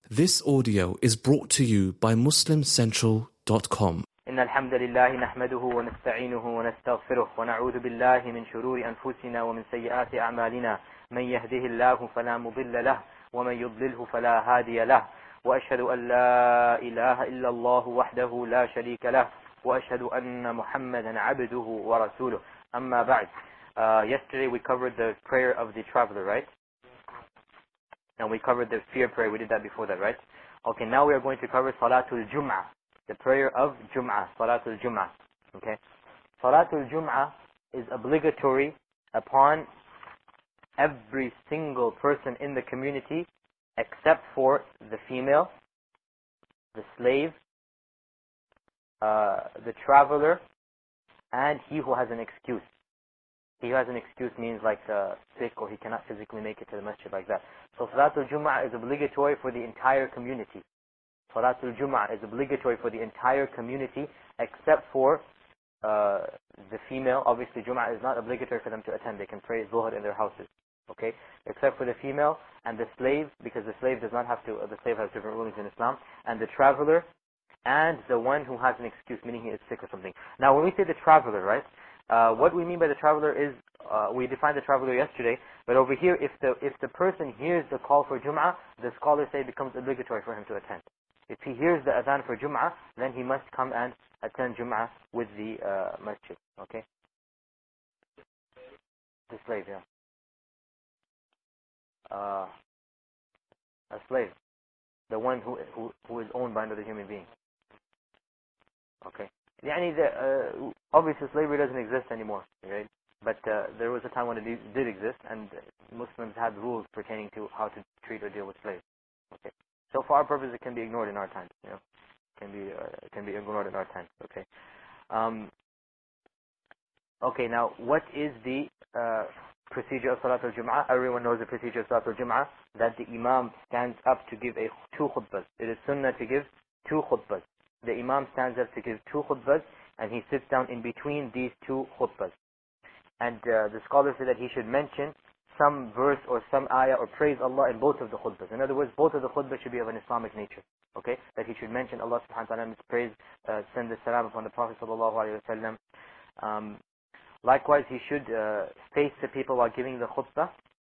This audio is brought to you by MuslimCentral.com. إن الحمد لله نحمده ونستعينه ونستغفره ونعوذ بالله من شرور أنفسنا ومن سيئات أعمالنا من يهده الله فلا مضل له ومن يضلله فلا هادي له وأشهد أن لا إله إلا الله وحده لا شريك له وأشهد أن محمدا عبده ورسوله أما بعد. Yesterday we covered the prayer of the traveler, right? And we covered the fear prayer. We did that before that, right? Okay, now we are going to cover Salatul Jum'ah, the prayer of Jum'ah, Salatul Jum'ah. Okay? Salatul Jum'ah is obligatory upon every single person in the community except for the female, the slave, the traveler, and he who has an excuse. He who has an excuse means like sick or he cannot physically make it to the masjid, like that. So Salatul Jum'ah is obligatory for the entire community. Salatul Jum'ah is obligatory for the entire community except for the female. Obviously Jum'ah is not obligatory for them to attend. They can pray Zuhr in their houses. Okay? Except for the female and the slave, because the slave does not have to, the slave has different rulings in Islam, and the traveler, and the one who has an excuse, meaning he is sick or something. Now when we say the traveler, right? What we mean by the traveler is, we defined the traveler yesterday, but over here, if the person hears the call for Jum'ah, the scholars say it becomes obligatory for him to attend. If he hears the adhan for Jum'ah, then he must come and attend Jum'ah with the masjid. Okay? The slave, yeah. A slave. The one who is owned by another human being. Okay? Obviously slavery doesn't exist anymore, right? But there was a time when it did exist, and Muslims had rules pertaining to how to treat or deal with slaves. Okay, so for our purpose, it can be ignored in our times. You know, it can be ignored in our times. Okay. Okay. Now, what is the procedure of Salatul Jum'ah? Everyone knows the procedure of Salatul Jum'ah, that the Imam stands up to give two khutbahs. It is sunnah to give two khutbahs. The Imam stands up to give two khutbahs, and he sits down in between these two khutbahs. And the scholars say that he should mention some verse or some ayah or praise Allah in both of the khutbahs. In other words, both of the khutbahs should be of an Islamic nature. Okay? That he should mention Allah subhanahu wa ta'ala, praise, send the salam upon the Prophet sallallahu alayhi wa sallam. Likewise, he should face the people while giving the khutbah.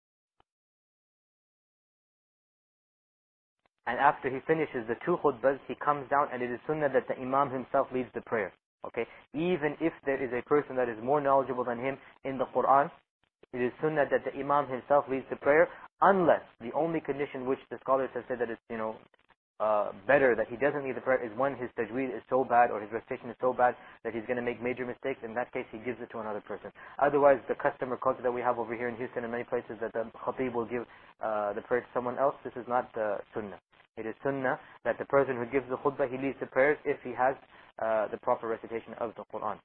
And after he finishes the two khutbahs, he comes down, and it is sunnah that the Imam himself leads the prayer. Okay? Even if there is a person that is more knowledgeable than him in the Quran, it is sunnah that the Imam himself leads the prayer, unless the only condition which the scholars have said that it's, better that he doesn't lead the prayer is when his tajweed is so bad or his recitation is so bad that he's going to make major mistakes. In that case, he gives it to another person. Otherwise, the custom or culture that we have over here in Houston and many places, that the khatib will give the prayer to someone else, this is not sunnah. It is sunnah that the person who gives the khutbah, he leads the prayers if he has the proper recitation of the Quran.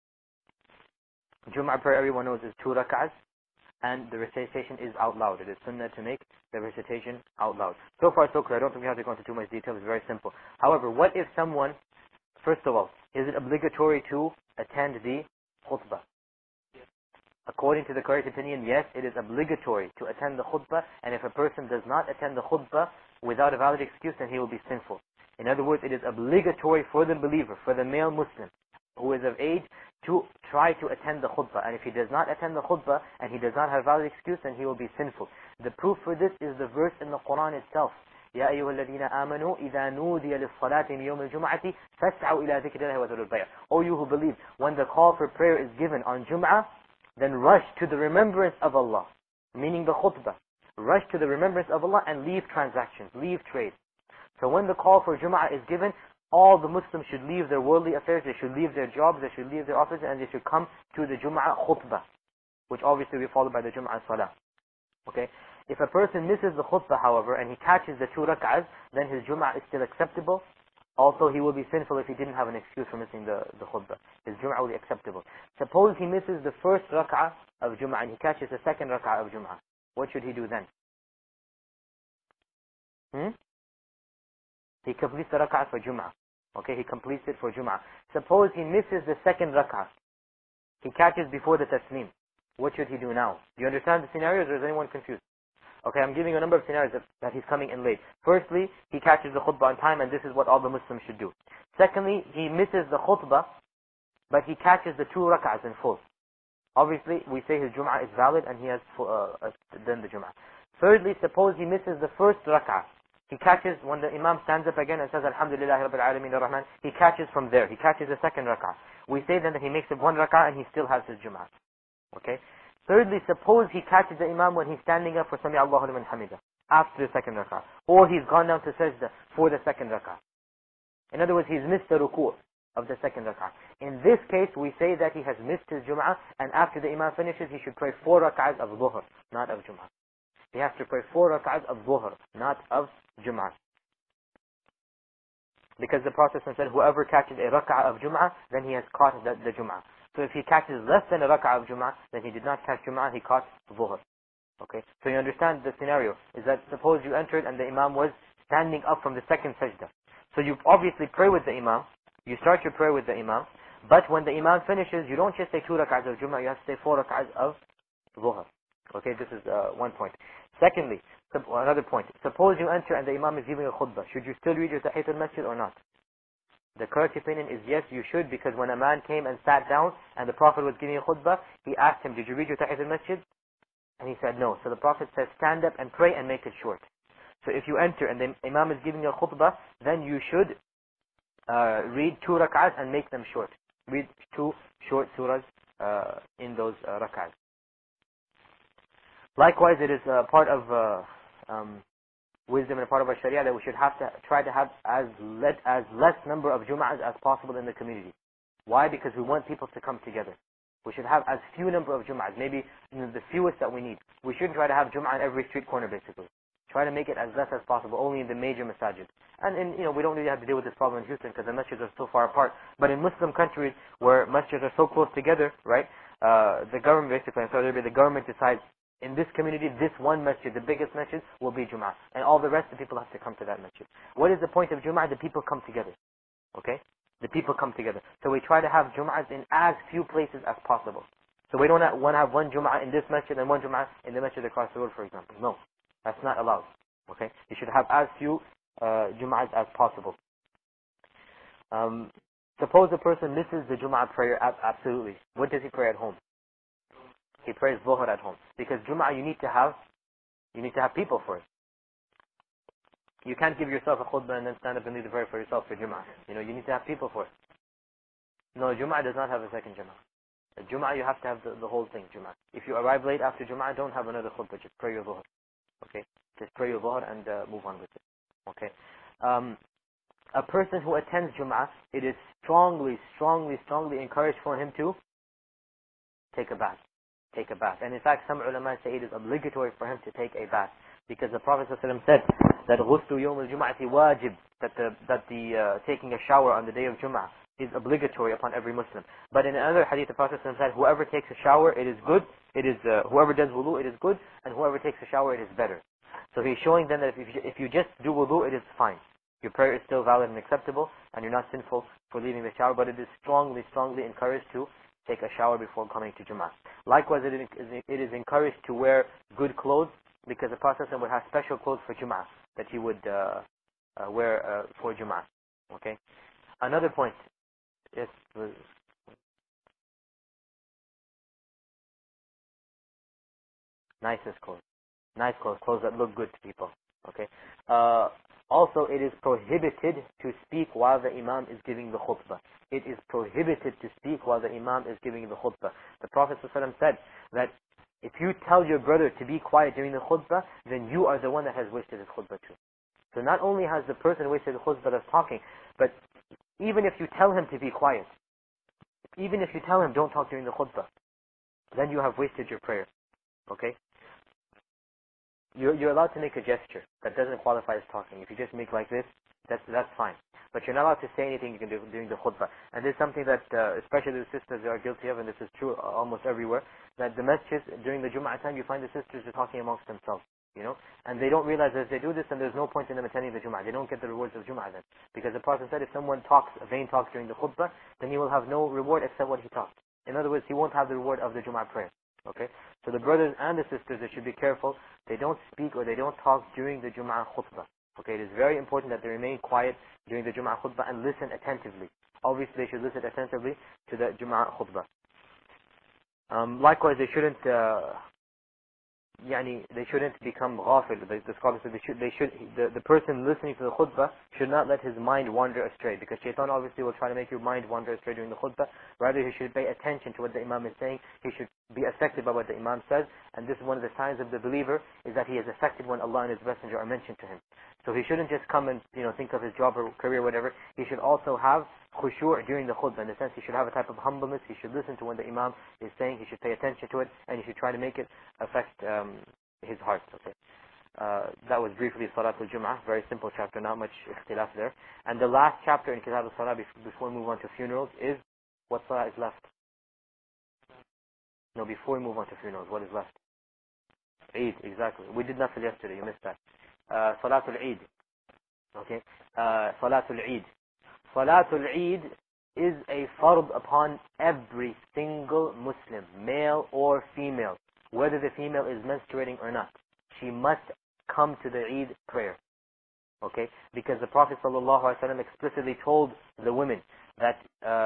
Jum'ah prayer, everyone knows, is 2 rak'ahs, and the recitation is out loud. It is sunnah to make the recitation out loud. So far so clear. I don't think we have to go into too much detail. It's very simple. However, what if someone, first of all, is it obligatory to attend the khutbah? According to the correct opinion, yes, it is obligatory to attend the khutbah, and if a person does not attend the khutbah without a valid excuse, then he will be sinful. In other words, it is obligatory for the believer, for the male Muslim who is of age, to try to attend the khutbah. And if he does not attend the khutbah and he does not have valid excuse, then he will be sinful. The proof for this is the verse in the Quran itself. يَا أَيُّهَا الَّذِينَ آمَنُوا إِذَا نُودِيَ لِلصَّلَاةِ مِنْ يَوْمِ الْجُمْعَةِ فَاسْعَوْا إِلَى ذِكْرِ اللَّهِ وَذَرُوا الْبَيْعَ. O you who believe, when the call for prayer is given on Jum'ah, then rush to the remembrance of Allah, meaning the khutbah. Rush to the remembrance of Allah and leave transactions, leave trade. So when the call for Jum'ah is given, all the Muslims should leave their worldly affairs, they should leave their jobs, they should leave their offices, and they should come to the Jum'ah khutbah, which obviously will be followed by the Jum'ah salah. Okay? If a person misses the khutbah, however, and he catches the 2 rak'ahs, then his Jum'ah is still acceptable. Also, he will be sinful if he didn't have an excuse for missing the khutbah. His Jum'ah will be acceptable. Suppose he misses the first rak'ah of Jum'ah and he catches the second rak'ah of Jum'ah. What should he do then? He completes the rak'ah for Jum'ah. Okay, he completes it for Jum'ah. Suppose he misses the second rak'ah. He catches before the taslim. What should he do now? Do you understand the scenarios, or is anyone confused? Okay, I'm giving you a number of scenarios that he's coming in late. Firstly, he catches the khutbah on time, and this is what all the Muslims should do. Secondly, he misses the khutbah, but he catches the 2 rak'ahs in full. Obviously, we say his Jum'ah is valid and he has done the Jum'ah. Thirdly, suppose he misses the first rak'ah. He catches, when the Imam stands up again and says, Alhamdulillah Rabbil Alameen Ar-Rahman, he catches from there. He catches the second rak'ah. We say then that he makes it 1 rak'ah and he still has his Jum'ah. Okay? Thirdly, suppose he catches the Imam when he's standing up for Sami Allahu liman hamida, after the second rak'ah. Or he's gone down to sajda for the second rak'ah. In other words, he's missed the ruku' of the second rak'ah. In this case, we say that he has missed his Jum'ah, and after the Imam finishes, he should pray 4 rak'ahs of Dhuhr, not of Jum'ah. He has to pray 4 rak'ahs of Dhuhr, not of Jum'ah. Because the Prophet said, whoever catches a rak'ah of Jum'ah, then he has caught the Jum'ah. So if he catches less than a rak'ah of Jum'ah, then he did not catch Jum'ah, he caught Dhuhr. Okay? So you understand the scenario, is that suppose you entered and the Imam was standing up from the second sajda. So you obviously pray with the Imam, you start your prayer with the Imam, but when the Imam finishes, you don't just say 2 rak'ahs of Jum'ah, you have to say 4 rak'ahs of Dhuhr. Okay, this is one point. Secondly, another point, suppose you enter and the Imam is giving a khutbah, should you still read your Tahiyat al-Masjid or not? The correct opinion is yes, you should, because when a man came and sat down and the Prophet was giving a khutbah, he asked him, did you read your Tahiyat al-Masjid? And he said no. So the Prophet says, stand up and pray and make it short. So if you enter and the Imam is giving a khutbah, then you should read 2 rak'ahs and make them short. Read 2 short surahs in those rak'ahs. Likewise, it is part of wisdom and part of our sharia that we should have to try to have as less number of Jum'ahs as possible in the community. Why? Because we want people to come together. We should have as few number of Jum'ahs, maybe the fewest that we need. We shouldn't try to have Jum'ah in every street corner basically. Try to make it as less as possible, only in the major masajid. And we don't really have to deal with this problem in Houston because the masjids are so far apart. But in Muslim countries where masjids are so close together, right, the government basically, in Saudi Arabia, the government decides, in this community, this one masjid, the biggest masjid, will be Jum'ah. And all the rest of the people have to come to that masjid. What is the point of Jum'ah? The people come together. Okay? The people come together. So we try to have Jum'ahs in as few places as possible. So we don't want to have 1 Jum'ah in this masjid and 1 Jum'ah in the masjid across the road, for example. No. That's not allowed. Okay? You should have as few Jum'ahs as possible. Suppose a person misses the Jum'ah prayer, absolutely. What does he pray at home? He prays Dhuhr at home. Because Jum'ah you need to have people for it. You can't give yourself a khutbah and then stand up and lead the prayer for yourself for Jum'ah. You need to have people for it. No, Jum'ah does not have a second Jum'ah. Jum'ah you have to have the whole thing, Jum'ah. If you arrive late after Jum'ah, don't have another khutbah, just pray your Dhuhr. Okay? Just pray your Dhuhr and move on with it. Okay? A person who attends Jum'ah, it is strongly encouraged for him to take a bath. And in fact, some ulama say it is obligatory for him to take a bath. Because the Prophet ﷺ said that غُسْلُ يَوْمِ الْجُمْعَةِ wajib, that the taking a shower on the day of Jum'ah is obligatory upon every Muslim. But in another hadith, the Prophet ﷺ said, whoever takes a shower, it is good. Whoever does wudu, it is good. And whoever takes a shower, it is better. So he's showing then that if you just do wudu, it is fine. Your prayer is still valid and acceptable, and you're not sinful for leaving the shower. But it is strongly encouraged to take a shower before coming to Jum'ah. Likewise, it is encouraged to wear good clothes, because the Prophet would have special clothes for Jum'ah that he would wear for Jum'ah. Okay. Another point. Yes. Nicest clothes. Nice clothes that look good to people. Okay. Also, it is prohibited to speak while the Imam is giving the khutbah. It is prohibited to speak while the Imam is giving the khutbah. The Prophet ﷺ said that if you tell your brother to be quiet during the khutbah, then you are the one that has wasted his khutbah too. So not only has the person wasted the khutbah that's talking, but even if you tell him to be quiet, even if you tell him don't talk during the khutbah, then you have wasted your prayer. Okay? You're allowed to make a gesture that doesn't qualify as talking. If you just make like this, that's fine. But you're not allowed to say anything you can do during the khutbah. And this is something that especially the sisters are guilty of, and this is true almost everywhere, that the masjids during the Jum'ah time, you find the sisters are talking amongst themselves, and they don't realize that if they do this, then there's no point in them attending the Jum'ah. They don't get the rewards of Jum'ah then. Because the Prophet said if someone talks, vain talks during the khutbah, then he will have no reward except what he talked. In other words, he won't have the reward of the Jum'ah prayer. Okay? So the brothers and the sisters, they should be careful. They don't speak or they don't talk during the Jum'ah khutbah. Okay? It is very important that they remain quiet during the Jum'ah khutbah and listen attentively. Obviously, they should listen attentively to the Jum'ah khutbah. Likewise, they shouldn't they shouldn't become ghafil. The scholars said the person listening to the khutbah should not let his mind wander astray, because shaitan obviously will try to make your mind wander astray during the khutbah. Rather, he should pay attention to what the imam is saying. He should be affected by what the imam says, and this is one of the signs of the believer, is that he is affected when Allah and His Messenger are mentioned to him. So he shouldn't just come and think of his job or career or whatever. He should also have khushu' during the khutbah. In the sense, he should have a type of humbleness. He should listen to what the imam is saying. He should pay attention to it, and he should try to make it affect his heart. Okay. That was briefly Salatul Jum'ah. Very simple chapter, not much ikhtilaf there. And the last chapter in Kitab al-Salah before we move on to funerals is what salah is left. No, before we move on to funerals, what is left? Eid, exactly. We did Nafil yesterday, you missed that. Salatul Eid. Okay. Salatul Eid. Salatul Eid is a fard upon every single Muslim, male or female, whether the female is menstruating or not. She must come to the Eid prayer. Okay? Because the Prophet ﷺ explicitly told the women that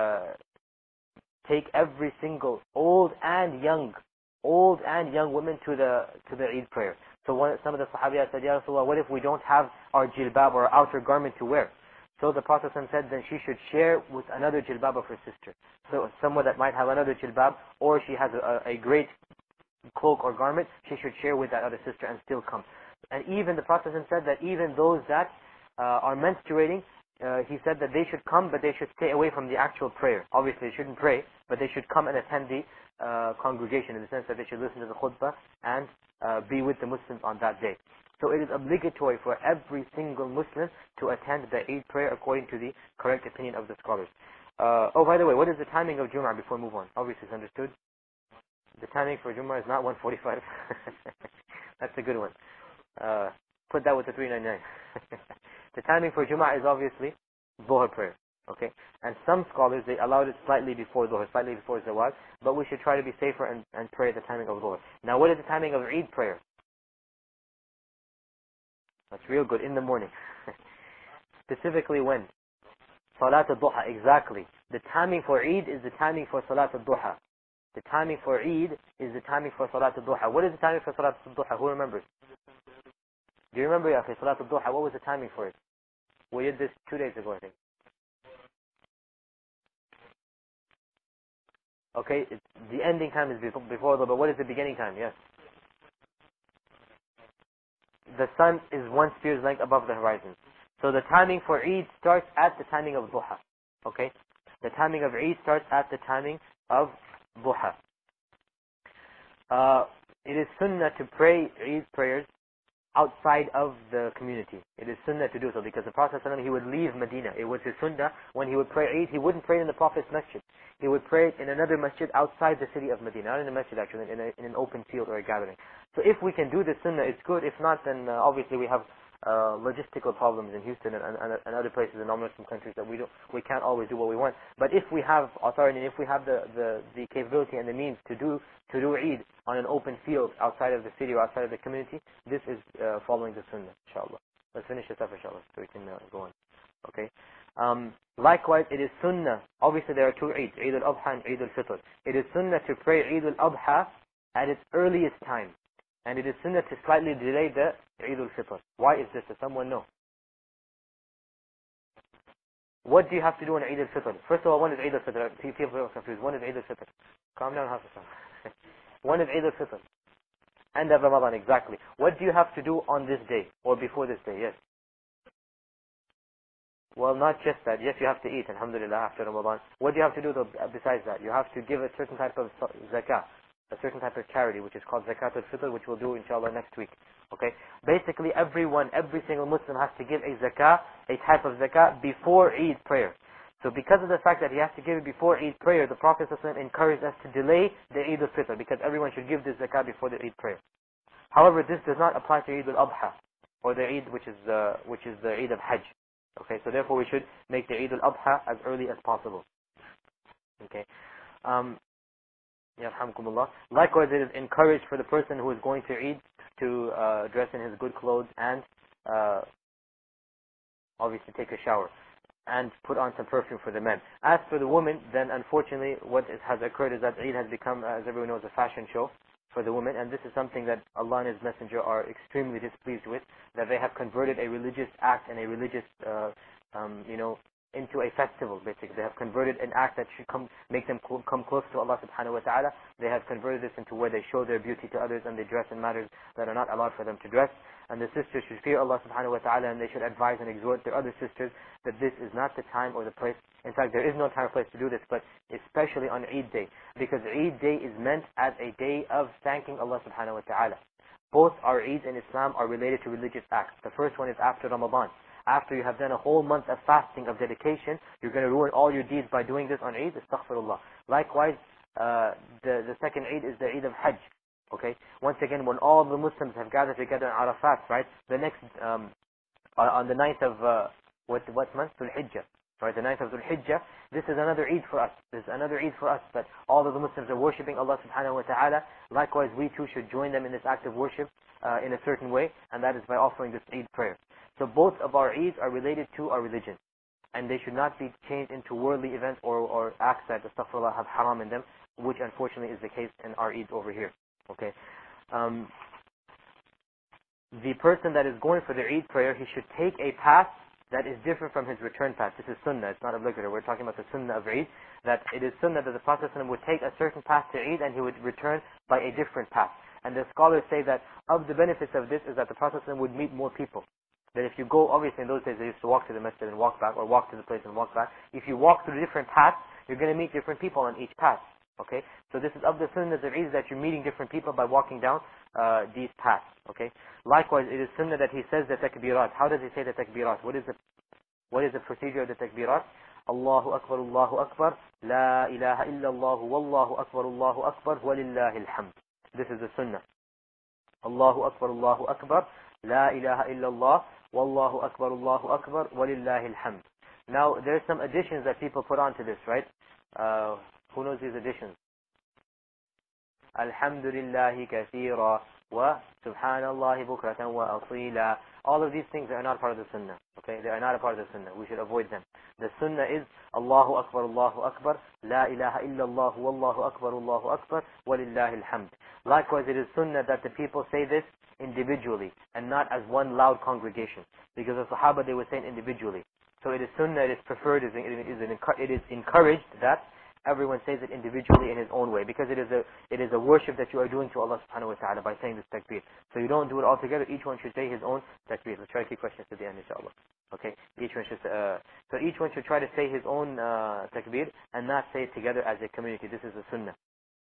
take every single old and young women to the Eid prayer. So some of the Sahabiyah said, Ya Rasulullah, what if we don't have our jilbab or our outer garment to wear? So the Prophet said, then she should share with another jilbab of her sister. So someone that might have another jilbab, or she has a great cloak or garment, she should share with that other sister and still come. And even the Prophet said that even those that are menstruating, he said that they should come, but they should stay away from the actual prayer. Obviously, they shouldn't pray, but they should come and attend the congregation, in the sense that they should listen to the khutbah and be with the Muslims on that day. So it is obligatory for every single Muslim to attend the Eid prayer according to the correct opinion of the scholars. Oh, by the way, what is the timing of Jum'ah before we move on? Obviously, it's understood. The timing for Jum'ah is not 1:45. That's a good one. Put that with the 399. The timing for Jum'ah is obviously Dhuhr prayer. Okay? And some scholars, they allowed it slightly before Dhuhr, slightly before Zawal, but we should try to be safer and pray at the timing of Dhuhr. Now, what is the timing of Eid prayer? That's real good, in the morning. Specifically when? Salat al-Duha, exactly. The timing for Eid is the timing for Salat al-Duha. The timing for Eid is the timing for Salat al-Duha. What is the timing for Salat al-Duha? Who remembers? Do you remember, Yaqi, Salat al-Duha? What was the timing for it? We did this 2 days ago, I think. Okay, the ending time is before Dhuhr, but what is the beginning time? Yes. The sun is 1 spear's length above the horizon. So the timing for Eid starts at the timing of Duha. Okay? The timing of Eid starts at the timing of Duha. It is sunnah to pray Eid prayers outside of the community. It is sunnah to do so, because the Prophet ﷺ, he would leave Medina. It was his sunnah, when he would pray Eid, he wouldn't pray in the Prophet's masjid. He would pray in another masjid outside the city of Medina, not in a masjid actually, in an open field or a gathering. So if we can do this sunnah, it's good. If not, then obviously we have logistical problems in Houston and other places in non-Muslim countries that we can't always do what we want. But if we have authority, and if we have the capability and the means to do Eid on an open field outside of the city or outside of the community, this is following the sunnah, inshallah. Let's finish this up, inshallah, so we can go on. Okay. Likewise, it is sunnah. Obviously, there are two Eids, Eid al-Adha and Eid al-Fitr. It is sunnah to pray Eid al-Adha at its earliest time. And it is sunnah to slightly delay the Eid al-Fitr. Why is this? Does someone know? What do you have to do on Eid al-Fitr? First of all, one is Eid al-Fitr. People are confused. One is Eid al-Fitr. Calm down, Hassan. One is Eid al-Fitr. End of Ramadan, exactly. What do you have to do on this day? Or before this day? Yes. Well, not just that. Yes, you have to eat, alhamdulillah, after Ramadan. What do you have to do though, besides that? You have to give a certain type of zakah, a certain type of charity, which is called zakat al-fitr, which we'll do inshallah next week. Okay? Basically, every single Muslim has to give a zakah, a type of zakah, before Eid prayer. So because of the fact that he has to give it before Eid prayer, the Prophet ﷺ encouraged us to delay the Eid al-Fitr, because everyone should give this zakah before the Eid prayer. However, this does not apply to Eid al-Adha, or the Eid which is the Eid of Hajj. Okay, so therefore we should make the Eid al-Adha as early as possible. Okay. Yarhamkumullah. Likewise, it is encouraged for the person who is going to Eid to dress in his good clothes and obviously take a shower and put on some perfume for the men. As for the women, then unfortunately what has occurred is that Eid has become, as everyone knows, a fashion show for the women, and this is something that Allah and His Messenger are extremely displeased with, that they have converted a religious act and a religious, into a festival, basically. They have converted an act that should make them come close to Allah subhanahu wa ta'ala. They have converted this into where they show their beauty to others and they dress in matters that are not allowed for them to dress. And the sisters should fear Allah subhanahu wa ta'ala, and they should advise and exhort their other sisters that this is not the time or the place. In fact, there is no time or place to do this, but especially on Eid day. Because Eid day is meant as a day of thanking Allah subhanahu wa ta'ala. Both our Eids in Islam are related to religious acts. The first one is after Ramadan. After you have done a whole month of fasting, of dedication, you're going to ruin all your deeds by doing this on Eid. Astaghfirullah. Likewise, the second Eid is the Eid of Hajj. Okay. Once again, when all the Muslims have gathered together in Arafat, right? The next on the 9th of what month? Dhul Hijjah. Right, the 9th of Dhul Hijjah. This is another Eid for us. This is another Eid for us that all of the Muslims are worshipping Allah subhanahu wa ta'ala. Likewise, we too should join them in this act of worship in a certain way, and that is by offering this Eid prayer. So both of our Eids are related to our religion, and they should not be changed into worldly events or acts that, astaghfirullah, have haram in them, which unfortunately is the case in our Eids over here. Okay. The person that is going for the Eid prayer, he should take a path that is different from his return path. This is sunnah, it's not obligatory. We're talking about the sunnah of Eid, that it is sunnah that the Prophet ﷺ would take a certain path to Eid and he would return by a different path. And the scholars say that of the benefits of this is that the Prophet ﷺ would meet more people. That if you go, obviously in those days they used to walk to the masjid and walk back, or walk to the place and walk back. If you walk through different paths, you're going to meet different people on each path. Okay, so this is of the sunnahs of Eid, that you're meeting different people by walking down these paths. Okay. Likewise, it is sunnah that he says the takbirat. How does he say the takbirat? What is the procedure of the takbirat? Allahu Akbar, La ilaha illallah, Wallahu Akbar, Walillahi alhamd. This is the sunnah. Allahu Akbar, La ilaha illallah, Wallahu Akbar, Walillahi alhamd. Now, there's some additions that people put onto this, right? Who knows these additions? Alhamdulillahi kathira wa subhanallahi bukratan wa asila. All of these things are not part of the sunnah. Okay, they are not a part of the sunnah. We should avoid them. The sunnah is Allahu Akbar, La ilaha illallah, Wallahu Akbar, Walillahi alhamd. Likewise, it is sunnah that the people say this individually and not as one loud congregation. Because the Sahaba, they were saying individually. So it is sunnah, it is preferred, it is encouraged that everyone says it individually in his own way, because it is a worship that you are doing to Allah subhanahu wa ta'ala by saying this takbir. So you don't do it all together. Each one should say his own takbir. Let's try to keep questions to the end, inshallah. Okay, each one should so each one should try to say his own takbir and not say it together as a community. This is the sunnah.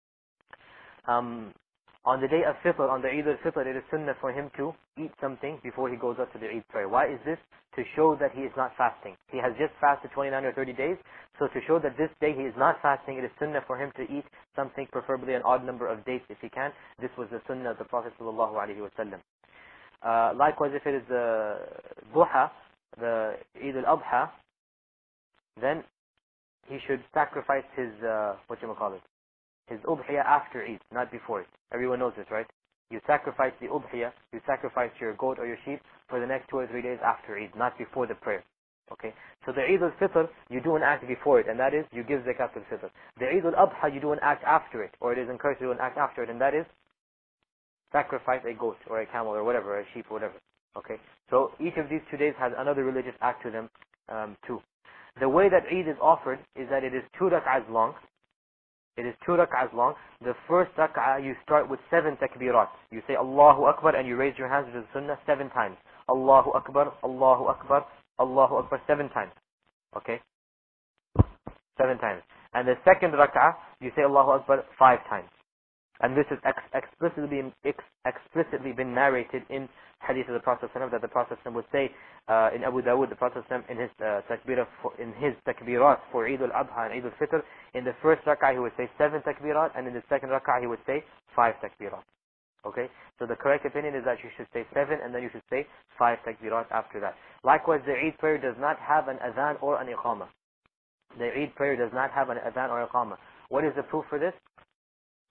On the day of Fitr, on the Eid al-Fitr, it is sunnah for him to eat something before he goes up to the Eid prayer. Why is this? To show that he is not fasting. He has just fasted 29 or 30 days. So to show that this day he is not fasting, it is sunnah for him to eat something, preferably an odd number of dates if he can. This was the sunnah of the Prophet ﷺ. Likewise, if it is the Duha, the Eid al-Adha, then he should sacrifice his, his udhiyah after Eid, not before it. Everyone knows this, right? You sacrifice the udhiyah, you sacrifice your goat or your sheep for the next 2 or 3 days after Eid, not before the prayer. Okay? So the Eid al-Fitr, you do an act before it, and that is, you give zakat al-Fitr. The Eid al-Adha, you do an act after it, or it is encouraged to do an act after it, and that is, sacrifice a goat, or a camel, or whatever, or a sheep, or whatever. Okay? So each of these 2 days has another religious act to them, too. The way that Eid is offered is that it is 2 rak'ahs long. It is 2 rak'ahs long. The first rak'ah, you start with 7 takbirat. You say Allahu Akbar and you raise your hands to the sunnah 7 times. Allahu Akbar, Allahu Akbar, Allahu Akbar 7 times. Okay? 7 times. And the second rak'ah, you say Allahu Akbar 5 times. And this is explicitly been narrated in hadith of the Prophet ﷺ, that the Prophet ﷺ would say in Abu Dawood, the Prophet ﷺ in his takbirat for Eid al-Adha and Eid al-Fitr, in the first rak'ah he would say 7 takbirat, and in the second rak'ah he would say 5 takbirat. Okay, so the correct opinion is that you should say 7 and then you should say 5 takbirat after that. Likewise, the Eid prayer does not have an adhan or an iqamah. The Eid prayer does not have an adhan or iqamah. What is the proof for this?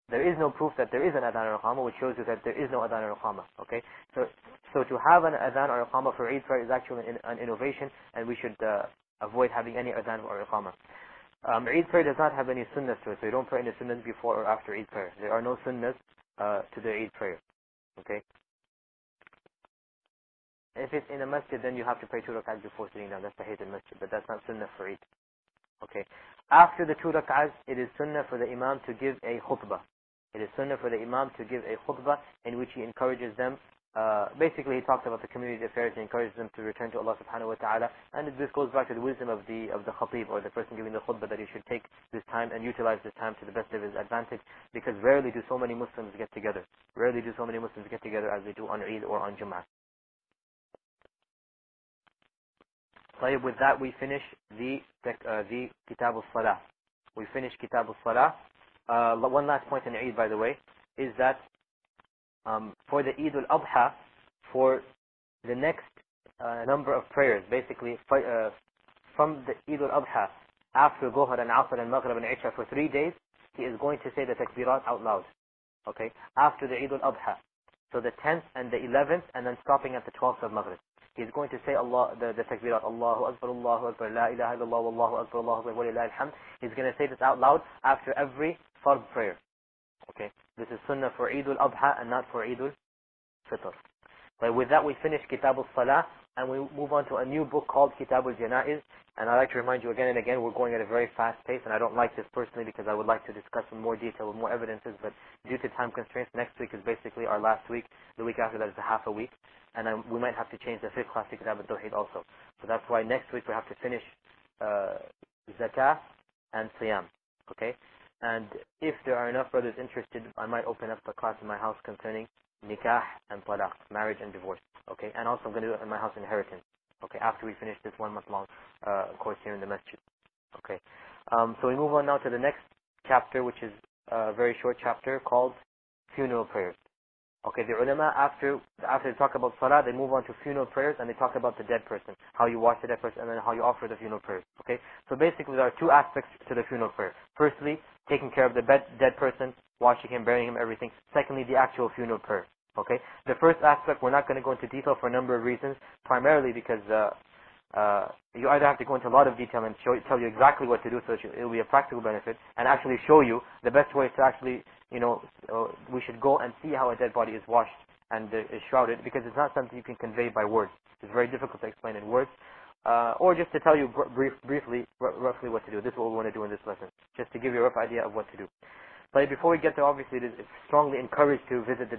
There is no proof that there is an adhan or iqama, which shows you that there is no adhan or iqama. Okay, so to have an adhan or iqama for Eid prayer is actually an innovation, and we should avoid having any adhan or iqama. Eid prayer does not have any sunnahs to it, so you don't pray any sunnahs before or after Eid prayer. There are no sunnahs to the Eid prayer. Okay. If it's in a masjid, then you have to pray 2 rak'ahs before sitting down. That's Tahiyat al-Masjid, but that's not sunnah for Eid. Okay. After the 2 rak'ahs, it is sunnah for the imam to give a khutbah. It is sunnah for the imam to give a khutbah in which he encourages them. Basically, he talks about the community affairs and encourages them to return to Allah subhanahu wa ta'ala. And this goes back to the wisdom of the khatib, or the person giving the khutbah, that he should take this time and utilize this time to the best of his advantage, because rarely do so many Muslims get together. Rarely do so many Muslims get together as they do on Eid or on Jum'ah. With that, we finish the Kitab al-Salah. We finish Kitab al-Salah. One last point in Eid, by the way, is that for the Eid al-Adha, for the next number of prayers, basically from the Eid al-Adha, after Dhuhr and Asr and Maghrib and Isha, for 3 days, he is going to say the takbirat out loud. Okay, after the Eid al-Adha. So the 10th and the 11th, and then stopping at the 12th of Maghrib. He's going to say the takbirat, Allahu Akbar, La ilaha illallah, Wallahu Akbar, Allahu Akbar, Walillahi alhamd. He's going to say this out loud after every fard prayer. Okay, this is sunnah for Eid al-Adha and not for Eid al-Fitr. But with that, we finish Kitab al-Salah, and we move on to a new book called Kitab al-Janaiz. And I'd like to remind you again and again, we're going at a very fast pace, and I don't like this personally because I would like to discuss in more detail with more evidences, but due to time constraints, next week is basically our last week. The week after that is a half a week, and we might have to change the fiqh class to Kitab al-Tawheed also. So that's why next week we have to finish Zakah and Siyam. Okay? And if there are enough brothers interested, I might open up a class in my house concerning Nikah and Talaq, marriage and divorce. Okay? And also I'm going to do it in my house, inheritance. Okay, after we finish this 1 month long course here in the masjid. Okay, so we move on now to the next chapter, which is a very short chapter called funeral prayers. Okay, the ulama, after they talk about salah, they move on to funeral prayers, and they talk about the dead person, how you wash the dead person, and then how you offer the funeral prayers. Okay, so basically there are 2 aspects to the funeral prayer. Firstly, taking care of the dead person, washing him, burying him, everything. Secondly, the actual funeral prayer. Okay, the first aspect we're not going to go into detail for a number of reasons, primarily because you either have to go into a lot of detail and tell you exactly what to do, so it will be a practical benefit, and actually show you the best way to actually, we should go and see how a dead body is washed and is shrouded, because it's not something you can convey by words. It's very difficult to explain in words, or just to tell you briefly, roughly what to do. This is what we want to do in this lesson, just to give you a rough idea of what to do. But before we get there, obviously it is strongly encouraged to visit the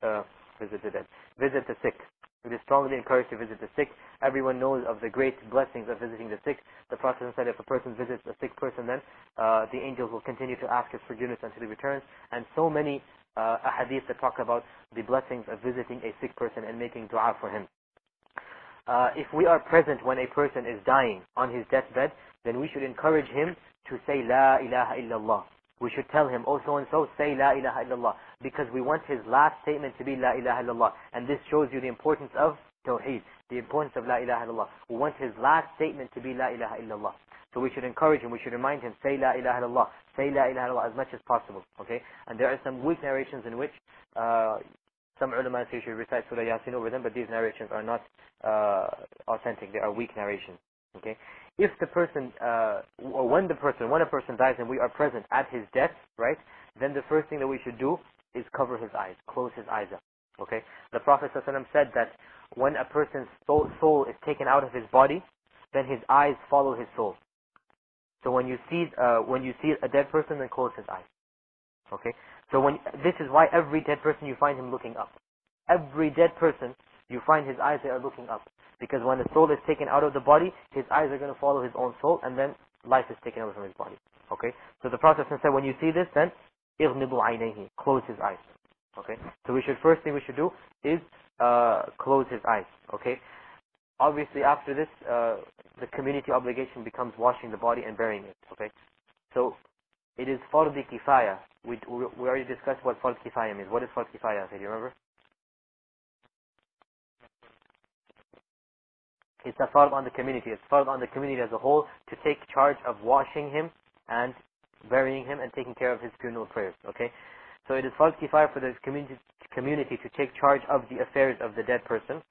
sick. It is strongly encouraged to visit the sick. Everyone knows of the great blessings of visiting the sick. The Prophet said if a person visits a sick person, then the angels will continue to ask his forgiveness until he returns. And so many ahadith that talk about the blessings of visiting a sick person and making dua for him. If we are present when a person is dying on his deathbed, then we should encourage him to say La ilaha illallah. We should tell him, oh so-and-so, say La ilaha illallah, because we want his last statement to be La ilaha illallah. And this shows you the importance of Tawheed, the importance of La ilaha illallah. We want his last statement to be La ilaha illallah. So we should encourage him, we should remind him, say La ilaha illallah, say La ilaha illallah as much as possible. Okay? And there are some weak narrations in which some ulama say you should recite Surah Yasin over them, but these narrations are not authentic. They are weak narrations. Okay? If the person, or when a person dies and we are present at his death, right, then the first thing that we should do is cover his eyes, close his eyes up. Okay? The Prophet ﷺ said that when a person's soul is taken out of his body, then his eyes follow his soul. So when you see a dead person, then close his eyes. Okay? So this is why every dead person you find him looking up. Every dead person you find his eyes, they are looking up. Because when the soul is taken out of the body, his eyes are going to follow his own soul, and then life is taken away from his body. Okay? So the Prophet said, when you see this, then اغمضوا عينيه, close his eyes. Okay? So first thing we should do is close his eyes. Okay? Obviously, after this, the community obligation becomes washing the body and burying it. Okay? So it is fard kifaya. We already discussed what fard kifaya means. What is fard kifaya? Do you remember? It's a fard on the community. It's fard on the community as a whole to take charge of washing him and burying him and taking care of his funeral prayers. Okay? So it is fard kifaya for the community to take charge of the affairs of the dead person.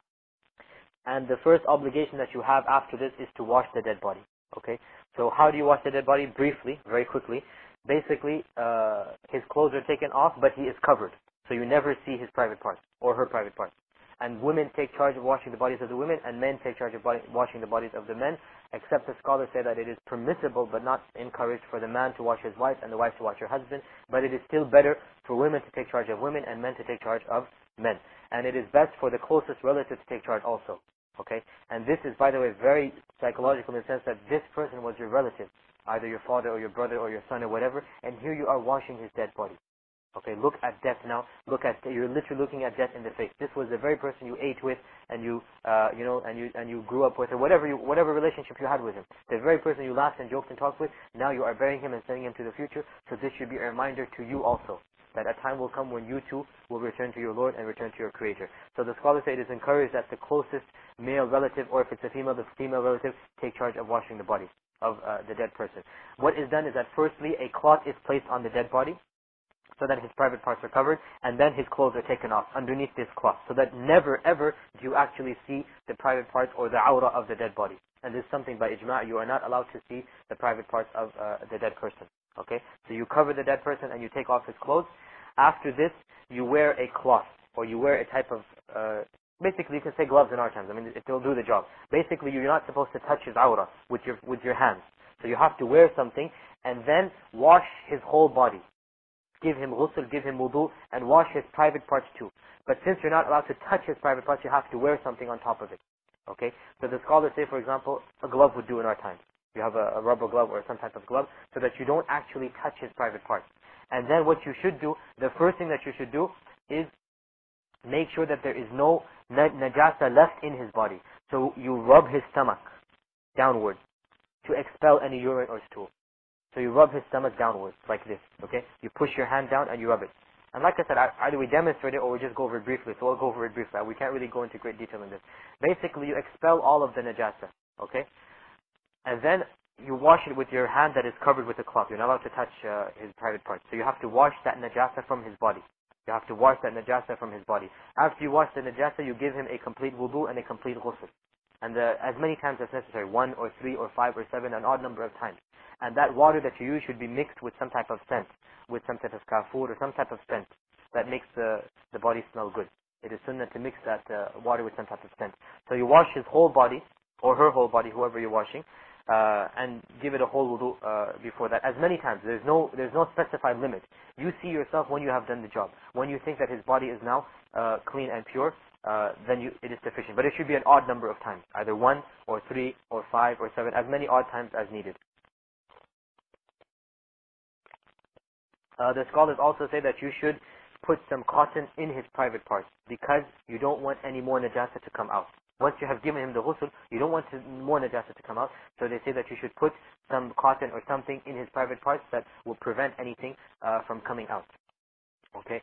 And the first obligation that you have after this is to wash the dead body. Okay? So how do you wash the dead body? Briefly, very quickly. Basically, his clothes are taken off, but he is covered. So you never see his private parts, or her private parts. And women take charge of washing the bodies of the women, and men take charge of washing the bodies of the men, except the scholars say that it is permissible, but not encouraged, for the man to wash his wife, and the wife to wash her husband. But it is still better for women to take charge of women, and men to take charge of men. And it is best for the closest relative to take charge also. Okay? And this is, by the way, very psychological in the sense that this person was your relative, either your father or your brother or your son or whatever, and here you are washing his dead body. Okay, look at death now. You're literally looking at death in the face. This was the very person you ate with, and you grew up with, or whatever relationship you had with him. The very person you laughed and joked and talked with. Now you are burying him and sending him to the future. So this should be a reminder to you also, that a time will come when you too will return to your Lord and return to your Creator. So the scholars say it is encouraged that the closest male relative, or if it's a female, the female relative, take charge of washing the body of the dead person. What is done is that firstly a cloth is placed on the dead body, so that his private parts are covered, and then his clothes are taken off underneath this cloth, so that never ever do you actually see the private parts or the awrah of the dead body. And this is something by ijma', you are not allowed to see the private parts of the dead person. Okay? So you cover the dead person and you take off his clothes. After this, you wear a cloth, or you wear a type of, basically you can say gloves in our times. I mean, it will do the job. Basically, you're not supposed to touch his awrah with your hands. So you have to wear something, and then wash his whole body. Give him ghusl, give him wudu, and wash his private parts too. But since you're not allowed to touch his private parts, you have to wear something on top of it. Okay? So the scholars say, for example, a glove would do in our time. You have a rubber glove or some type of glove, so that you don't actually touch his private parts. And then what you should do, the first thing that you should do is make sure that there is no najasa left in his body. So you rub his stomach downwards to expel any urine or stool. So you rub his stomach downwards, like this, okay? You push your hand down and you rub it. And like I said, either we demonstrate it or we just go over it briefly. So we'll go over it briefly. We can't really go into great detail in this. Basically, you expel all of the najasa, okay? And then you wash it with your hand that is covered with a cloth. You're not allowed to touch his private parts. So you have to wash that najasa from his body. You have to wash that najasa from his body. After you wash the najasa, you give him a complete wudu and a complete ghusl. And as many times as necessary, 1 or 3 or 5 or 7, an odd number of times. And that water that you use should be mixed with some type of scent, with some type of kafur or some type of scent that makes the body smell good. It is sunnah to mix that water with some type of scent. So you wash his whole body, or her whole body, whoever you're washing, and give it a whole wudu before that. As many times. There's no specified limit. You see yourself when you have done the job. When you think that his body is now clean and pure, then it is sufficient. But it should be an odd number of times, either 1 or 3 or 5 or 7, as many odd times as needed. The scholars also say that you should put some cotton in his private parts, because you don't want any more najasa to come out. Once you have given him the ghusl, you don't want more najasa to come out. So they say that you should put some cotton or something in his private parts that will prevent anything from coming out. Okay.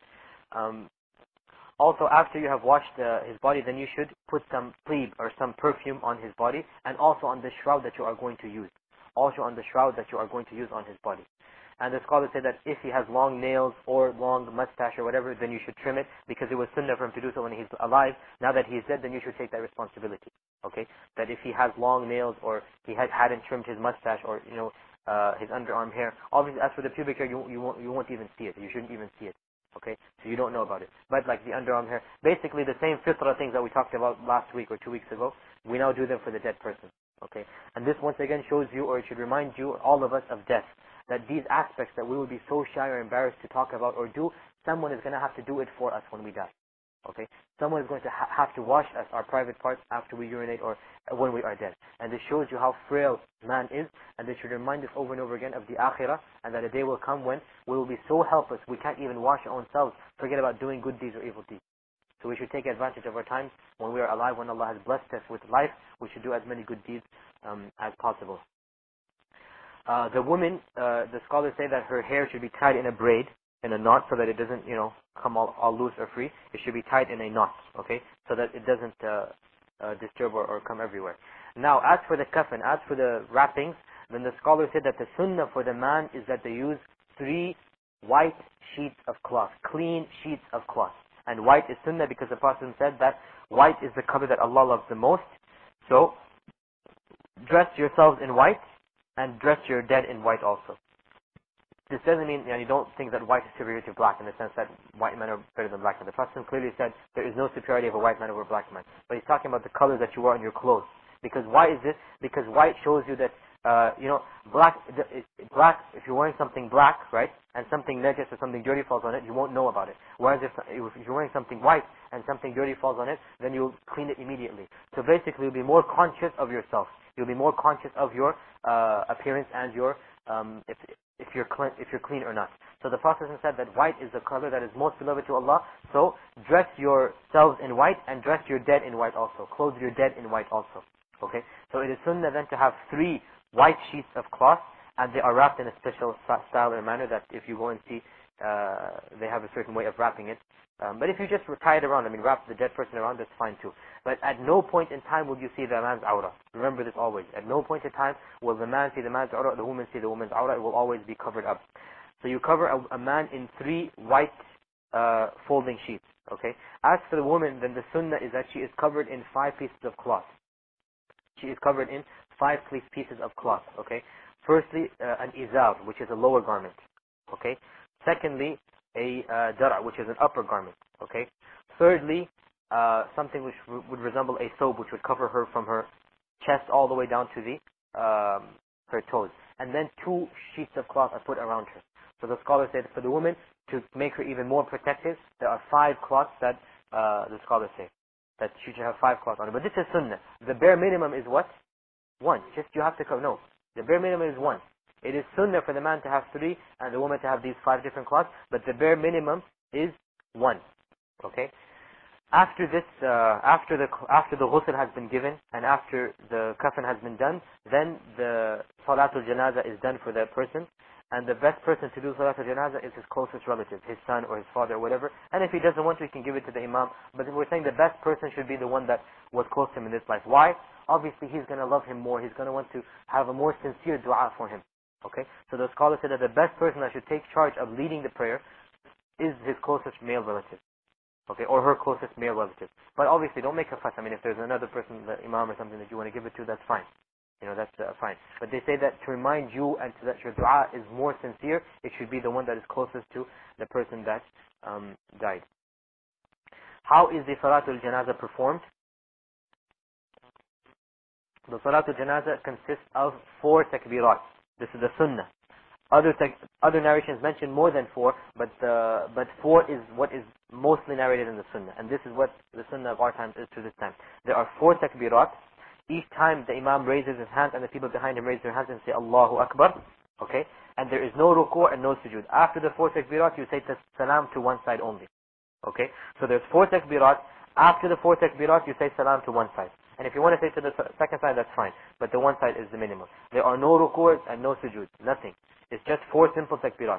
Also, after you have washed his body, then you should put some pleeb or some perfume on his body, and also on the shroud that you are going to use. Also on the shroud that you are going to use on his body. And the scholars say that if he has long nails or long mustache or whatever, then you should trim it, because it was sunnah for him to do so when he's alive. Now that he's dead, then you should take that responsibility. Okay? That if he has long nails, or he hadn't trimmed his mustache, or his underarm hair, obviously as for the pubic hair, you won't even see it. You shouldn't even see it. Okay? So you don't know about it. But like the underarm hair, basically the same fitra things that we talked about last week or 2 weeks ago, we now do them for the dead person. Okay? And this once again shows you, or it should remind you, all of us, of death. That these aspects that we will be so shy or embarrassed to talk about or do, someone is going to have to do it for us when we die. Okay? Someone is going to have to wash us, our private parts, after we urinate or when we are dead. And this shows you how frail man is, and this should remind us over and over again of the akhirah, and that a day will come when we will be so helpless we can't even wash our own selves, forget about doing good deeds or evil deeds. So we should take advantage of our time when we are alive, when Allah has blessed us with life. We should do as many good deeds as possible. The woman, the scholars say that her hair should be tied in a braid, in a knot, so that it doesn't, come all loose or free. It should be tied in a knot, okay, so that it doesn't disturb or come everywhere. Now, as for the kafan, as for the wrappings, then the scholars say that the sunnah for the man is that they use 3 white sheets of cloth, clean sheets of cloth. And white is sunnah because the Prophet said that white is the color that Allah loves the most. So, dress yourselves in white and dress your dead in white also. This doesn't mean, you don't think that white is superior to black in the sense that white men are better than black men. The Prophet clearly said there is no superiority of a white man over a black man. But he's talking about the colors that you wear on your clothes. Because why is this? Because white shows you that, black, if you're wearing something black, right, and something najas or something dirty falls on it, you won't know about it. Whereas if you're wearing something white and something dirty falls on it, then you'll clean it immediately. So basically, you'll be more conscious of yourself. You'll be more conscious of your appearance and your if you're clean or not. So the Prophet said that white is the color that is most beloved to Allah. So dress yourselves in white and dress your dead in white also. Clothe your dead in white also. Okay. So it is sunnah then to have 3 white sheets of cloth, and they are wrapped in a special style or manner that if you go and see, they have a certain way of wrapping it. But if you just tie it around, wrap the dead person around, that's fine too. But at no point in time will you see the man's awrah. Remember this always. At no point in time will the man see the man's awrah, the woman see the woman's awrah. It will always be covered up. So you cover a man in 3 white folding sheets. Okay. As for the woman, then the sunnah is that she is covered in 5 pieces of cloth. She is covered in 5 pieces of cloth. Okay. Firstly, an izar, which is a lower garment. Okay. Secondly, a dara', which is an upper garment. Okay. Thirdly, something which would resemble a thobe, which would cover her from her chest all the way down to the her toes. And then 2 sheets of cloth are put around her. So the scholars say that for the woman, to make her even more protective, there are 5 cloths that the scholars say that she should have 5 cloths on her. But this is sunnah. The bare minimum is what? 1. Just you have to cover. No, the bare minimum is 1. It is sunnah for the man to have 3 and the woman to have these 5 different cloths, but the bare minimum is 1. Okay. After this, after the ghusl has been given and after the kafan has been done, then the salatul janazah is done for that person. And the best person to do salatul janazah is his closest relative, his son or his father or whatever. And if he doesn't want to, he can give it to the imam. But we're saying the best person should be the one that was close to him in this life. Why? Obviously, he's going to love him more. He's going to want to have a more sincere dua for him. Okay? So the scholar said that the best person that should take charge of leading the prayer is his closest male relative. Okay? Or her closest male relative. But obviously, don't make a fuss. If there's another person, the imam or something that you want to give it to, that's fine. That's fine. But they say that to remind you and so that your dua is more sincere, it should be the one that is closest to the person that died. How is the salatul janazah performed? The salatul janazah consists of 4 takbirat. This is the sunnah. Other narrations mention more than 4, but 4 is what is mostly narrated in the sunnah. And this is what the sunnah of our time is to this time. There are 4 takbirat. Each time the imam raises his hands and the people behind him raise their hands and say Allahu Akbar. Okay? And there is no ruku' and no sujood. After the 4 takbirat, you say salam to one side only. Okay? So there's 4 takbirat. After the 4 takbirat, you say salam to one side. And if you want to say to the second side, that's fine. But the one side is the minimum. There are no ruku's and no sujood. Nothing. It's just 4 simple takbirat.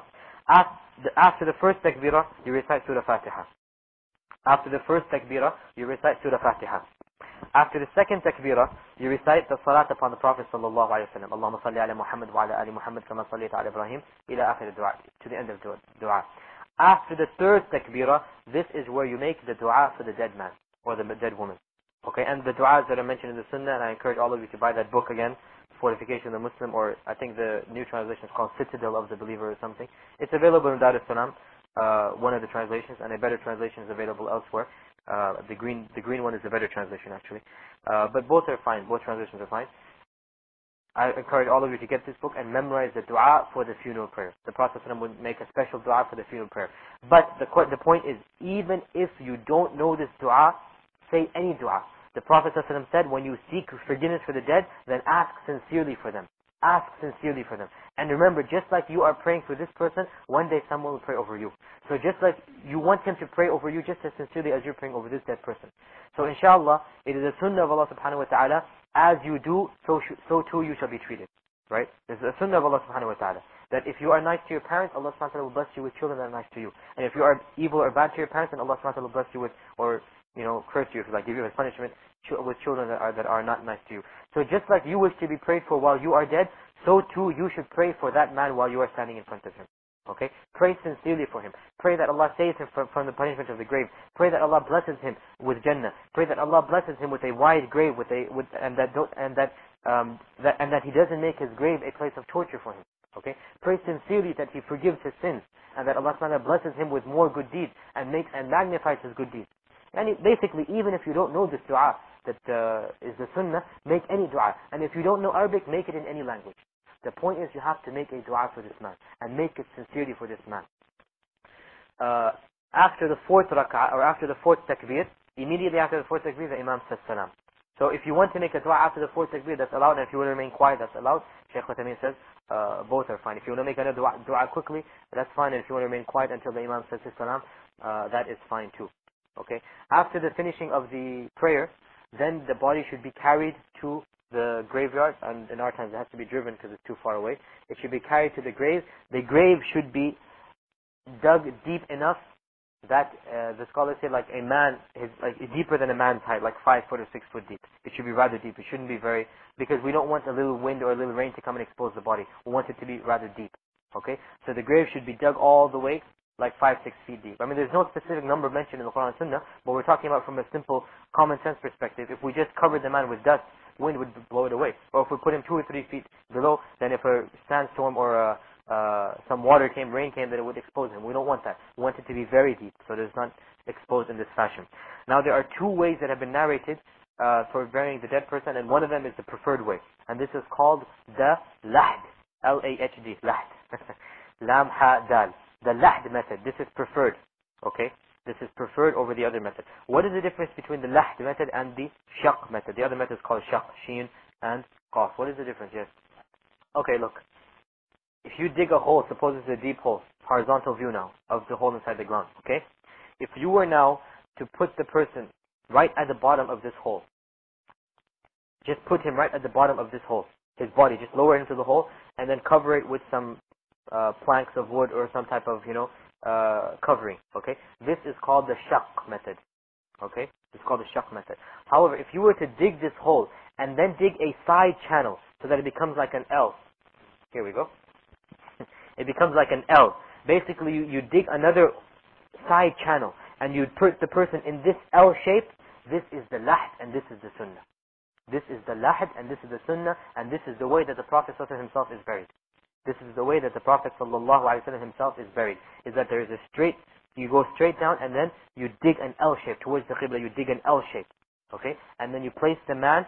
After the first takbirah, you recite Surah Fatiha. After the first takbirah, you recite Surah Fatiha. After the second takbirah, you recite the salat upon the Prophet sallallahu alaihi wasallam. Allahumma salli ala Muhammad wa ala ali Muhammad kama sallaita ala Ibrahim ila akhir dua, to the end of dua. After the third takbirah, this is where you make the dua for the dead man or the dead woman. Okay, and the du'as that are mentioned in the sunnah, and I encourage all of you to buy that book again, Fortification of the Muslim, or I think the new translation is called Citadel of the Believer or something. It's available in Dar es Salaam, one of the translations, and a better translation is available elsewhere. The green one is a better translation actually. But both are fine, both translations are fine. I encourage all of you to get this book and memorize the dua for the funeral prayer. The Prophet ﷺ would make a special dua for the funeral prayer. But the point is, even if you don't know this dua, say any dua. The Prophet ﷺ said, when you seek forgiveness for the dead, then ask sincerely for them. Ask sincerely for them. And remember, just like you are praying for this person, one day someone will pray over you. So just like you want him to pray over you just as sincerely as you're praying over this dead person. So inshallah, it is a sunnah of Allah subhanahu wa ta'ala, as you do, so too you shall be treated. Right? This is a sunnah of Allah subhanahu wa ta'ala. That if you are nice to your parents, Allah subhanahu wa ta'ala will bless you with children that are nice to you. And if you are evil or bad to your parents, then Allah subhanahu wa ta'ala will bless you with, or curse you, if you like, give you a punishment with children that are not nice to you. So just like you wish to be prayed for while you are dead, so too you should pray for that man while you are standing in front of him. Okay? Pray sincerely for him. Pray that Allah saves him from the punishment of the grave. Pray that Allah blesses him with Jannah. Pray that Allah blesses him with a wide grave, and that He doesn't make his grave a place of torture for him. Okay? Pray sincerely that He forgives his sins, and that Allah Subhanahu wa Ta'ala blesses him with more good deeds and magnifies his good deeds. And basically, even if you don't know this dua that is the sunnah, make any dua. And if you don't know Arabic, make it in any language. The point is, you have to make a dua for this man and make it sincerely for this man. After the fourth rak'ah, or after the fourth takbir, immediately after the fourth takbir, the Imam says salam. So if you want to make a dua after the fourth takbir, that's allowed. And if you want to remain quiet, that's allowed. Shaykh Uthaymeen says both are fine. If you want to make another dua quickly, that's fine. And if you want to remain quiet until the Imam says his salam, that is fine too. Okay. After the finishing of the prayer, then the body should be carried to the graveyard, and in our times it has to be driven because it's too far away. It should be carried to the grave. The grave should be dug deep enough that the scholars say like a man is like deeper than a man's height, like 5 foot or 6 foot deep. It should be rather deep. It shouldn't be very, because we don't want a little wind or a little rain to come and expose the body. We want it to be rather deep. Okay, so the grave should be dug all the way, like 5-6 feet deep. I mean, there's no specific number mentioned in the Quran and Sunnah, but we're talking about from a simple common sense perspective. If we just covered the man with dust, wind would blow it away. Or if we put him 2 or 3 feet below, then if a sandstorm or some rain came, then it would expose him. We don't want that. We want it to be very deep, so that it's not exposed in this fashion. Now, there are 2 ways that have been narrated for burying the dead person, and one of them is the preferred way. And this is called the lahd. L-A-H-D, lahd. Lam, ha, dal. The lahd method. This is preferred. Okay? This is preferred over the other method. What is the difference between the lahd method and the shaq method? The other method is called shaq, sheen and qaf. What is the difference? Yes. Okay, look. If you dig a hole, suppose it's a deep hole, horizontal view now, of the hole inside the ground, okay? If you were now to put the person right at the bottom of this hole, just put him right at the bottom of this hole, his body, just lower it into the hole, and then cover it with some planks of wood or some type of, covering, okay? This is called the shaq method, okay? It's called the shaq method. However, if you were to dig this hole and then dig a side channel so that it becomes like an L, here we go. It becomes like an L. Basically, you dig another side channel and you put the person in this L shape. This is the lahd and this is the sunnah. This is the lahd and this is the sunnah, and this is the way that the Prophet ﷺ himself is buried. This is the way that the Prophet ﷺ himself is buried. Is that there is a straight, you go straight down and then you dig an L shape towards the Qibla. You dig an L shape, okay? And then you place the man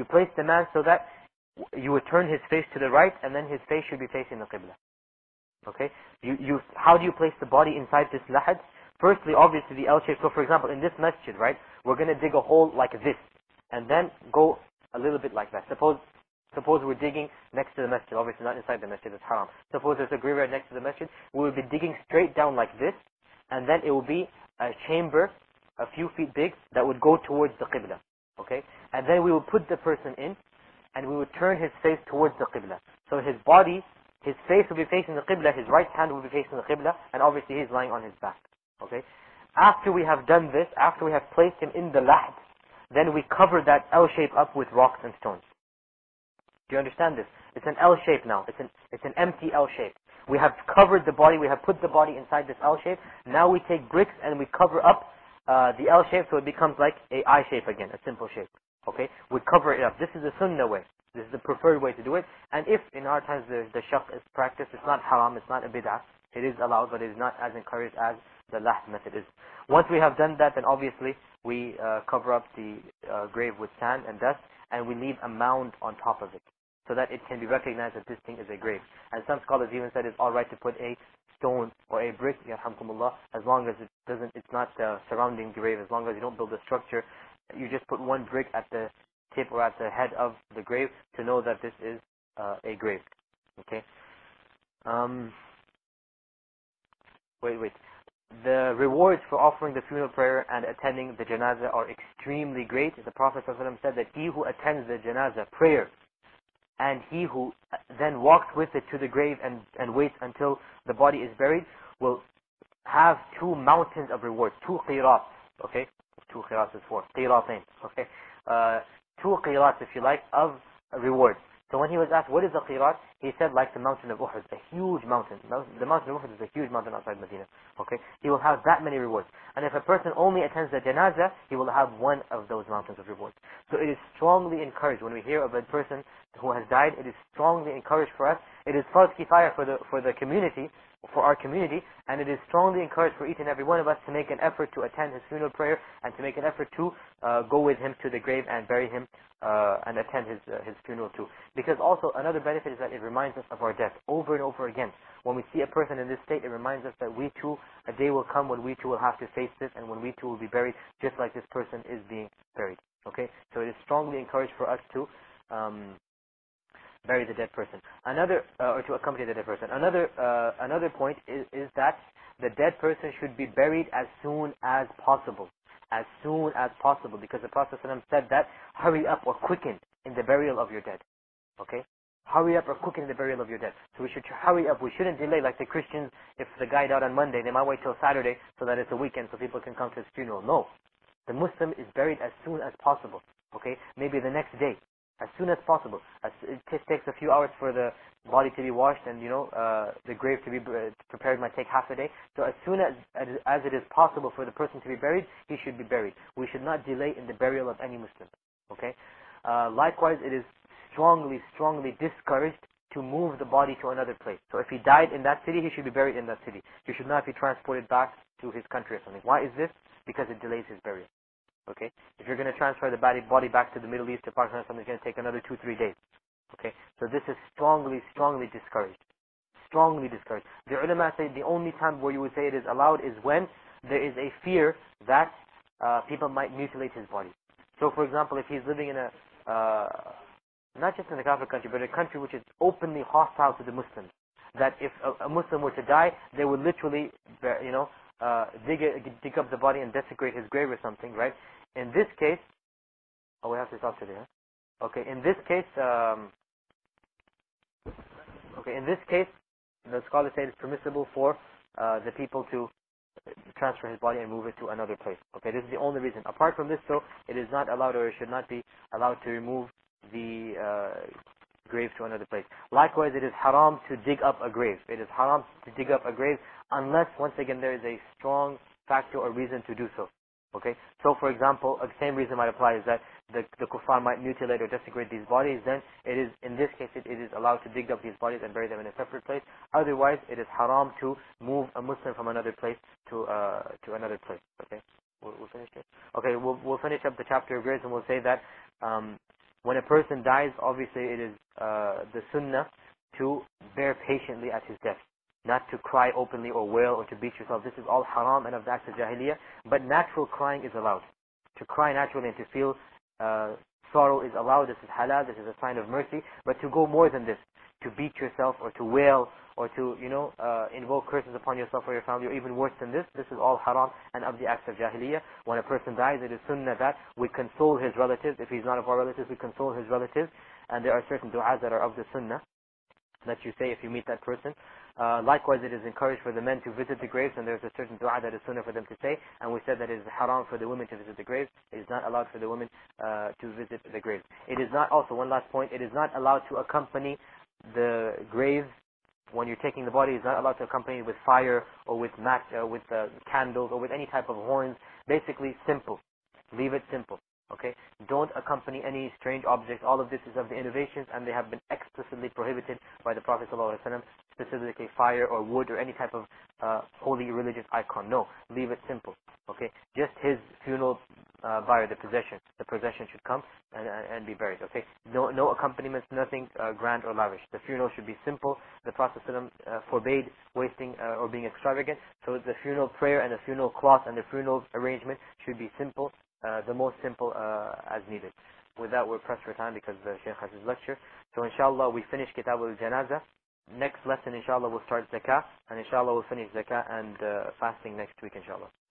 so that you would turn his face to the right, and then his face should be facing the Qibla. Okay? How do you place the body inside this lahad? Firstly, obviously the L shape. So for example, in this masjid, right, we're going to dig a hole like this, and then go a little bit like that. Suppose we're digging next to the masjid, obviously not inside the masjid, it's haram. Suppose there's a graveyard next to the masjid, we will be digging straight down like this, and then it will be a chamber a few feet big that would go towards the Qibla. Okay? And then we will put the person in, and we would turn his face towards the Qibla. So his body, his face will be facing the Qibla, his right hand will be facing the Qibla, and obviously he's lying on his back. Okay? After we have done this, after we have placed him in the lahd, then we cover that L shape up with rocks and stones. Do you understand this? It's an L shape now. It's an empty L shape. We have covered the body, we have put the body inside this L shape. Now we take bricks and we cover up the L shape so it becomes like a I shape again, a simple shape. Okay? We cover it up. This is the sunnah way. This is the preferred way to do it. And if in our times the shaq is practiced, it's not haram, it's not a bid'ah. It is allowed, but it is not as encouraged as the lahd method is. Once we have done that, then obviously we cover up the grave with sand and dust, and we leave a mound on top of it, so that it can be recognized that this thing is a grave. And some scholars even said it's alright to put a stone or a brick, yarhamkumullah, as long as it's not surrounding the grave, as long as you don't build a structure. You just put one brick at the tip or at the head of the grave to know that this is a grave. Okay? Wait. The rewards for offering the funeral prayer and attending the janazah are extremely great. The Prophet ﷺ said that he who attends the janazah prayer and he who then walks with it to the grave and waits until the body is buried will have 2 mountains of rewards, 2 qirats, okay? 2 qirats is 4, qiratain, okay? 2 qirats, if you like, of rewards. So when he was asked, what is the qirat? He said, like the mountain of Uhud, a huge mountain. The mountain of Uhud is a huge mountain outside Medina. Okay? He will have that many rewards. And if a person only attends the janazah, he will have one of those mountains of rewards. So it is strongly encouraged, when we hear of a person who has died, it is strongly encouraged for us. It is farz kifaya for the community, for our community, and it is strongly encouraged for each and every one of us to make an effort to attend his funeral prayer and to make an effort to go with him to the grave and bury him and attend his funeral too. Because also another benefit is that it reminds us of our death over and over again. When we see a person in this state, it reminds us that we too, a day will come when we too will have to face this, and when we too will be buried just like this person is being buried. Okay? So it is strongly encouraged for us to bury the dead person. Or to accompany the dead person. Another point is that the dead person should be buried as soon as possible. As soon as possible, because the Prophet ﷺ said that, hurry up or quicken in the burial of your dead. Okay? Hurry up or quicken in the burial of your dead. So we should hurry up. We shouldn't delay like the Christians. If the guy died on Monday, they might wait till Saturday so that it's a weekend so people can come to his funeral. No. The Muslim is buried as soon as possible. Okay? Maybe the next day. As soon as possible. It takes a few hours for the body to be washed, and the grave to be prepared might take half a day. So as soon as it is possible for the person to be buried, he should be buried. We should not delay in the burial of any Muslim. Okay? Likewise, it is strongly discouraged to move the body to another place. So if he died in that city, he should be buried in that city. He should not be transported back to his country or something. Why is this? Because it delays his burial. Okay? If you're going to transfer the body back to the Middle East or Pakistan or something, it's going to take another 2-3 days. Okay? So this is strongly discouraged. Strongly discouraged. The ulama say the only time where you would say it is allowed is when there is a fear that people might mutilate his body. So for example, if he's living in not just in a Kafir country, but a country which is openly hostile to the Muslims, that if a Muslim were to die, they would literally, dig up the body and desecrate his grave or something, right? In this case, we have to stop today, huh? Okay, in this case, the scholars say it's permissible for the people to transfer his body and move it to another place. Okay, this is the only reason. Apart from this, though, it is not allowed, or it should not be allowed to remove the grave to another place. Likewise, it is haram to dig up a grave. It is haram to dig up a grave unless, once again, there is a strong factor or reason to do so. Okay? So, for example, the same reason might apply is that the kuffar might mutilate or desecrate these bodies, then it is, in this case, it is allowed to dig up these bodies and bury them in a separate place. Otherwise, it is haram to move a Muslim from another place to another place. Okay? We'll finish it? Okay, we'll finish up the chapter of graves, and we'll say that when a person dies, obviously it is the sunnah to bear patiently at his death. Not to cry openly or wail or to beat yourself. This is all haram and of the acts of jahiliyyah. But natural crying is allowed. To cry naturally and to feel sorrow is allowed. This is halal. This is a sign of mercy. But to go more than this, to beat yourself or to wail or to, invoke curses upon yourself or your family, or even worse than this is all haram and of the acts of jahiliyyah. When a person dies, it is sunnah that we console his relatives. If he's not of our relatives, we console his relatives. And there are certain du'as that are of the sunnah that you say if you meet that person. Likewise, it is encouraged for the men to visit the graves, and there's a certain dua that is sunnah for them to say. And we said that it is haram for the women to visit the graves. It is not allowed for the women to visit the graves. It is not, also one last point, it is not allowed to accompany the grave when you're taking the body. It's not allowed to accompany it with fire or with candles or with any type of horns. Basically simple. Leave it simple. Okay? Don't accompany any strange objects. All of this is of the innovations, and they have been explicitly prohibited by the Prophet ﷺ, specifically fire or wood or any type of holy religious icon. No, leave it simple. Okay? Just his funeral bier, the procession should come and be buried. Okay? No accompaniments, nothing grand or lavish. The funeral should be simple. The Prophet ﷺ forbade wasting or being extravagant. So the funeral prayer and the funeral cloth and the funeral arrangement should be simple. The most simple as needed. With that, we're pressed for time because the Shaykh has his lecture. So inshallah, we finish Kitab al-Janazah. Next lesson, inshallah, we'll start Zakah. And inshallah, we'll finish Zakah and fasting next week, inshallah.